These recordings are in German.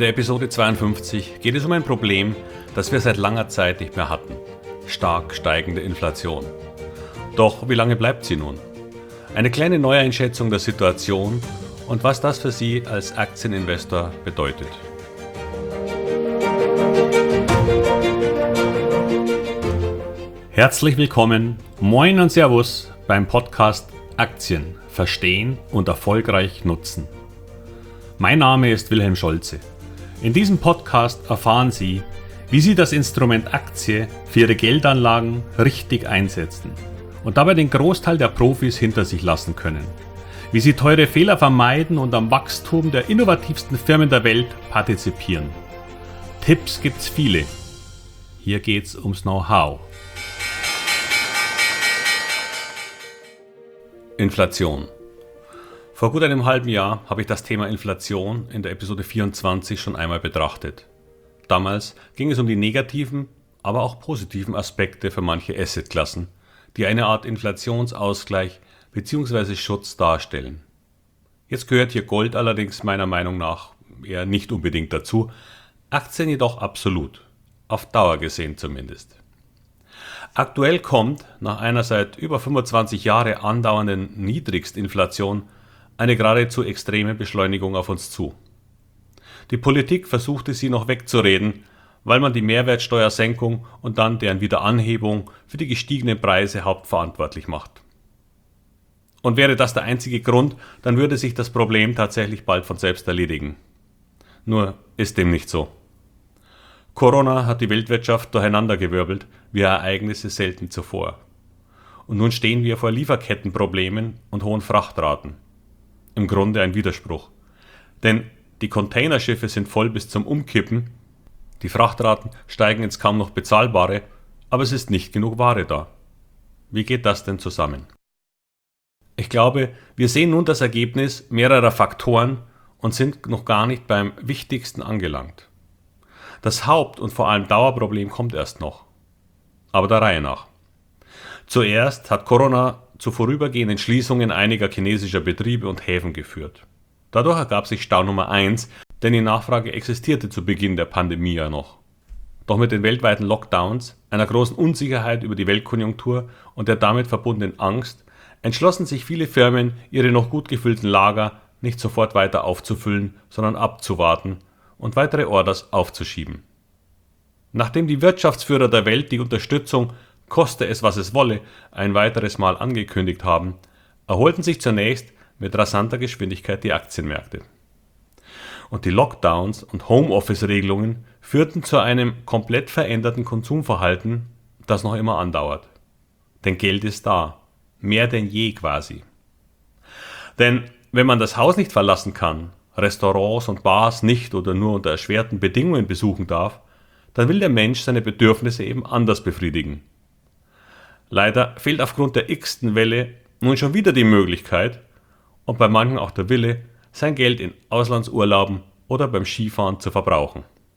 der Episode 52 geht es um ein Problem, das wir seit langer Zeit nicht mehr hatten: stark steigende Inflation. Doch wie lange bleibt sie nun? Eine kleine Neueinschätzung der Situation und was das für Sie als Aktieninvestor bedeutet. Herzlich willkommen, moin und Servus beim Podcast Aktien verstehen und erfolgreich nutzen. Mein Name ist Wilhelm Scholze. In diesem Podcast erfahren Sie, wie Sie das Instrument Aktie für Ihre Geldanlagen richtig einsetzen und dabei den Großteil der Profis hinter sich lassen können. Wie Sie teure Fehler vermeiden und am Wachstum der innovativsten Firmen der Welt partizipieren. Tipps gibt's viele. Hier geht's ums Know-how. Inflation. Vor gut einem halben Jahr habe ich das Thema Inflation in der Episode 24 schon einmal betrachtet. Damals ging es um die negativen, aber auch positiven Aspekte für manche Assetklassen, die eine Art Inflationsausgleich bzw. Schutz darstellen. Jetzt gehört hier Gold allerdings meiner Meinung nach eher nicht unbedingt dazu, Aktien jedoch absolut, auf Dauer gesehen zumindest. Aktuell kommt, nach einer seit über 25 Jahre andauernden Niedrigstinflation, eine geradezu extreme Beschleunigung auf uns zu. Die Politik versuchte sie noch wegzureden, weil man die Mehrwertsteuersenkung und dann deren Wiederanhebung für die gestiegenen Preise hauptverantwortlich macht. Und wäre das der einzige Grund, dann würde sich das Problem tatsächlich bald von selbst erledigen. Nur ist dem nicht so. Corona hat die Weltwirtschaft durcheinandergewirbelt, wie Ereignisse selten zuvor. Und nun stehen wir vor Lieferkettenproblemen und hohen Frachtraten. Im Grunde ein Widerspruch. Denn die Containerschiffe sind voll bis zum Umkippen, die Frachtraten steigen ins kaum noch Bezahlbare, aber es ist nicht genug Ware da. Wie geht das denn zusammen? Ich glaube, wir sehen nun das Ergebnis mehrerer Faktoren und sind noch gar nicht beim Wichtigsten angelangt. Das Haupt- und vor allem Dauerproblem kommt erst noch. Aber der Reihe nach. Zuerst hat Corona zu vorübergehenden Schließungen einiger chinesischer Betriebe und Häfen geführt. Dadurch ergab sich Stau Nummer 1, denn die Nachfrage existierte zu Beginn der Pandemie ja noch. Doch mit den weltweiten Lockdowns, einer großen Unsicherheit über die Weltkonjunktur und der damit verbundenen Angst entschlossen sich viele Firmen, ihre noch gut gefüllten Lager nicht sofort weiter aufzufüllen, sondern abzuwarten und weitere Orders aufzuschieben. Nachdem die Wirtschaftsführer der Welt die Unterstützung, koste es was es wolle, ein weiteres Mal angekündigt haben, erholten sich zunächst mit rasanter Geschwindigkeit die Aktienmärkte. Und die Lockdowns und Homeoffice-Regelungen führten zu einem komplett veränderten Konsumverhalten, das noch immer andauert. Denn Geld ist da, mehr denn je quasi. Denn wenn man das Haus nicht verlassen kann, Restaurants und Bars nicht oder nur unter erschwerten Bedingungen besuchen darf, dann will der Mensch seine Bedürfnisse eben anders befriedigen. Leider fehlt aufgrund der x-ten Welle nun schon wieder die Möglichkeit und bei manchen auch der Wille, sein Geld in Auslandsurlauben oder beim Skifahren zu verbrauchen.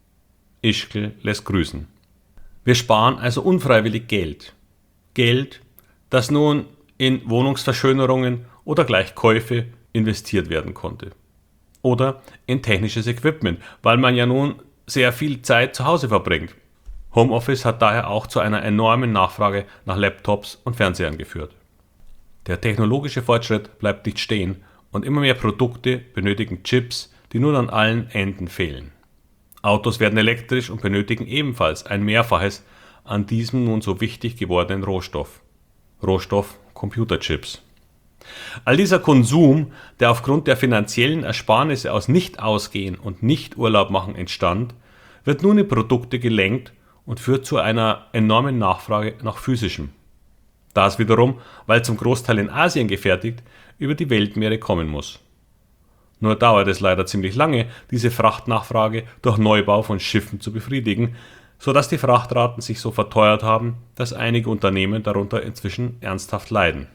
Ischgl lässt grüßen. Wir sparen also unfreiwillig Geld. Geld, das nun in Wohnungsverschönerungen oder gleich Käufe investiert werden konnte. Oder in technisches Equipment, weil man ja nun sehr viel Zeit zu Hause verbringt. Homeoffice hat daher auch zu einer enormen Nachfrage nach Laptops und Fernsehern geführt. Der technologische Fortschritt bleibt nicht stehen und immer mehr Produkte benötigen Chips, die nun an allen Enden fehlen. Autos werden elektrisch und benötigen ebenfalls ein Mehrfaches an diesem nun so wichtig gewordenen Rohstoff. Rohstoff Computerchips. All dieser Konsum, der aufgrund der finanziellen Ersparnisse aus Nicht-Ausgehen und Nicht-Urlaub-Machen entstand, wird nun in Produkte gelenkt und führt zu einer enormen Nachfrage nach physischem. Das wiederum, weil zum Großteil in Asien gefertigt, über die Weltmeere kommen muss. Nur dauert es leider ziemlich lange, diese Frachtnachfrage durch Neubau von Schiffen zu befriedigen, sodass die Frachtraten sich so verteuert haben, dass einige Unternehmen darunter inzwischen ernsthaft leiden.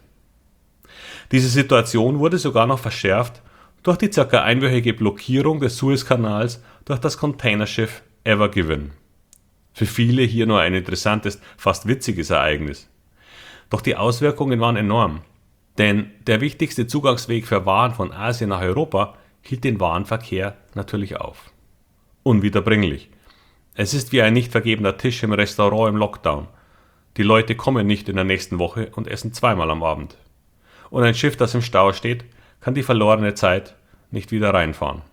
Diese Situation wurde sogar noch verschärft durch die ca. einwöchige Blockierung des Suezkanals durch das Containerschiff Ever Given. Für viele hier nur ein interessantes, fast witziges Ereignis. Doch die Auswirkungen waren enorm, denn der wichtigste Zugangsweg für Waren von Asien nach Europa hielt den Warenverkehr natürlich auf. unwiederbringlich. Es ist wie ein nicht vergebener Tisch im Restaurant im Lockdown. Die Leute kommen nicht in der nächsten Woche und essen zweimal am Abend. Und ein Schiff, das im Stau steht, kann die verlorene Zeit nicht wieder reinfahren.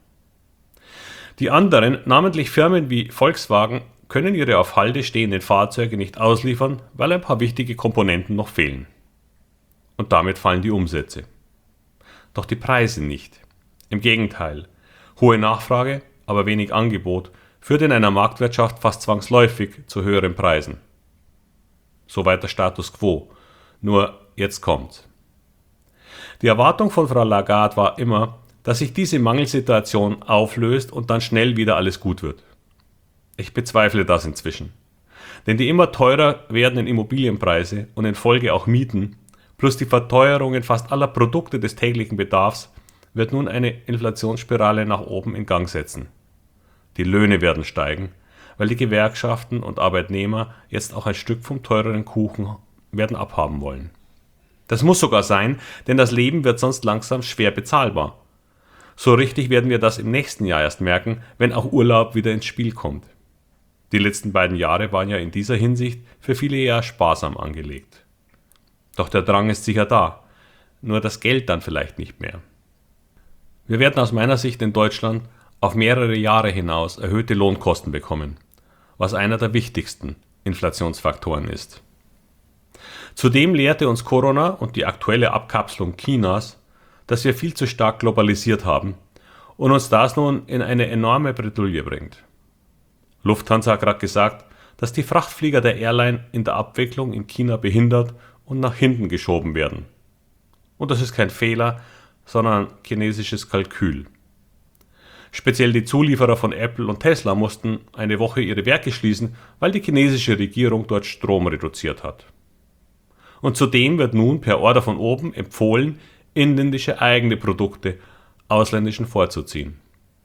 Die anderen, namentlich Firmen wie Volkswagen, können ihre auf Halde stehenden Fahrzeuge nicht ausliefern, weil ein paar wichtige Komponenten noch fehlen. Und damit fallen die Umsätze. Doch die Preise nicht. Im Gegenteil, hohe Nachfrage, aber wenig Angebot führt in einer Marktwirtschaft fast zwangsläufig zu höheren Preisen. Soweit der Status quo. Nur jetzt kommt's. Die Erwartung von Frau Lagarde war immer, dass sich diese Mangelsituation auflöst und dann schnell wieder alles gut wird. Ich bezweifle das inzwischen. Denn die immer teurer werdenden Immobilienpreise und in Folge auch Mieten, plus die Verteuerungen fast aller Produkte des täglichen Bedarfs, wird nun eine Inflationsspirale nach oben in Gang setzen. Die Löhne werden steigen, weil die Gewerkschaften und Arbeitnehmer jetzt auch ein Stück vom teureren Kuchen werden abhaben wollen. Das muss sogar sein, denn das Leben wird sonst langsam schwer bezahlbar. So richtig werden wir das im nächsten Jahr erst merken, wenn auch Urlaub wieder ins Spiel kommt. Die letzten beiden Jahre waren ja in dieser Hinsicht für viele eher sparsam angelegt. Doch der Drang ist sicher da, nur das Geld dann vielleicht nicht mehr. Wir werden aus meiner Sicht in Deutschland auf mehrere Jahre hinaus erhöhte Lohnkosten bekommen, was einer der wichtigsten Inflationsfaktoren ist. Zudem lehrte uns Corona und die aktuelle Abkapselung Chinas, dass wir viel zu stark globalisiert haben und uns das nun in eine enorme Bredouille bringt. Lufthansa hat gerade gesagt, dass die Frachtflieger der Airline in der Abwicklung in China behindert und nach hinten geschoben werden. Und das ist kein Fehler, sondern chinesisches Kalkül. Speziell die Zulieferer von Apple und Tesla mussten eine Woche ihre Werke schließen, weil die chinesische Regierung dort Strom reduziert hat. Und zudem wird nun per Order von oben empfohlen, inländische eigene Produkte ausländischen vorzuziehen.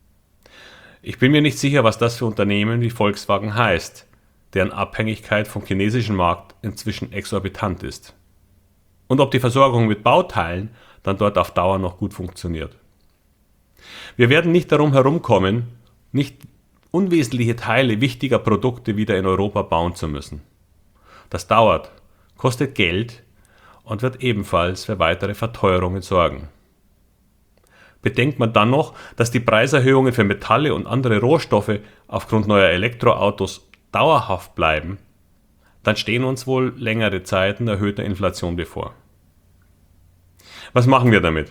Ich bin mir nicht sicher, was das für Unternehmen wie Volkswagen heißt, deren Abhängigkeit vom chinesischen Markt inzwischen exorbitant ist. Und ob die Versorgung mit Bauteilen dann dort auf Dauer noch gut funktioniert. Wir werden nicht darum herumkommen, nicht unwesentliche Teile wichtiger Produkte wieder in Europa bauen zu müssen. Das dauert, kostet Geld und wird ebenfalls für weitere Verteuerungen sorgen. Bedenkt man dann noch, dass die Preiserhöhungen für Metalle und andere Rohstoffe aufgrund neuer Elektroautos dauerhaft bleiben, dann stehen uns wohl längere Zeiten erhöhter Inflation bevor. Was machen wir damit?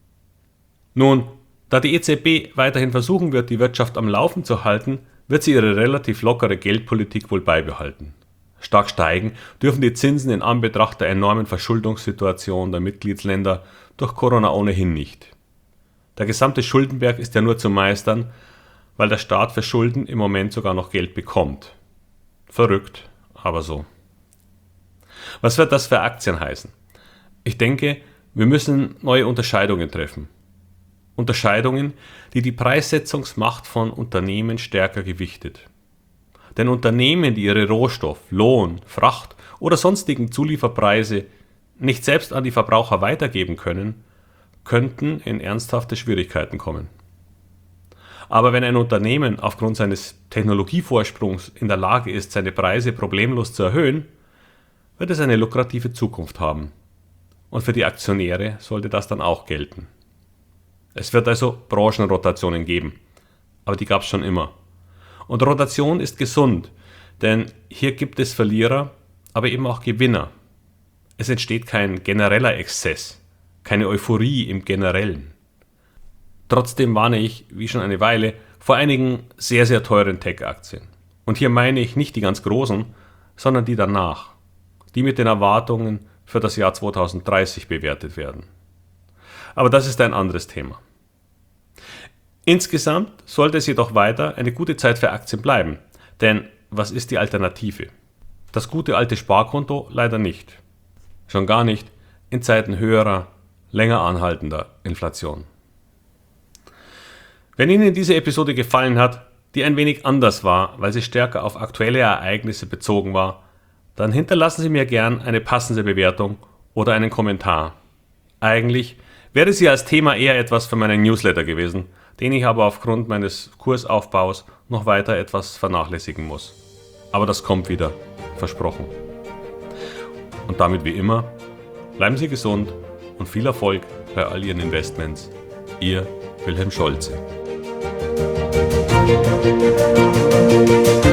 Nun, da die EZB weiterhin versuchen wird, die Wirtschaft am Laufen zu halten, wird sie ihre relativ lockere Geldpolitik wohl beibehalten. Stark steigen dürfen die Zinsen in Anbetracht der enormen Verschuldungssituation der Mitgliedsländer durch Corona ohnehin nicht. Der gesamte Schuldenberg ist ja nur zu meistern, weil der Staat für Schulden im Moment sogar noch Geld bekommt. Verrückt, aber so. Was wird das für Aktien heißen? Ich denke, wir müssen neue Unterscheidungen treffen. Unterscheidungen, die die Preissetzungsmacht von Unternehmen stärker gewichtet. Denn Unternehmen, die ihre Rohstoff-, Lohn-, Fracht- oder sonstigen Zulieferpreise nicht selbst an die Verbraucher weitergeben können, könnten in ernsthafte Schwierigkeiten kommen. Aber wenn ein Unternehmen aufgrund seines Technologievorsprungs in der Lage ist, seine Preise problemlos zu erhöhen, wird es eine lukrative Zukunft haben. Und für die Aktionäre sollte das dann auch gelten. Es wird also Branchenrotationen geben, aber die gab es schon immer. Und Rotation ist gesund, denn hier gibt es Verlierer, aber eben auch Gewinner. Es entsteht kein genereller Exzess, keine Euphorie im Generellen. Trotzdem warne ich, wie schon eine Weile, vor einigen sehr, sehr teuren Tech-Aktien. Und hier meine ich nicht die ganz großen, sondern die danach, die mit den Erwartungen für das Jahr 2030 bewertet werden. Aber das ist ein anderes Thema. Insgesamt sollte es jedoch weiter eine gute Zeit für Aktien bleiben, denn was ist die Alternative? Das gute alte Sparkonto leider nicht. Schon gar nicht in Zeiten höherer, länger anhaltender Inflation. Wenn Ihnen diese Episode gefallen hat, die ein wenig anders war, weil sie stärker auf aktuelle Ereignisse bezogen war, dann hinterlassen Sie mir gern eine passende Bewertung oder einen Kommentar. Eigentlich wäre sie als Thema eher etwas für meinen Newsletter gewesen, den ich aber aufgrund meines Kursaufbaus noch weiter etwas vernachlässigen muss. Aber das kommt wieder, versprochen. Und damit wie immer, bleiben Sie gesund und viel Erfolg bei all Ihren Investments. Ihr Wilhelm Scholze.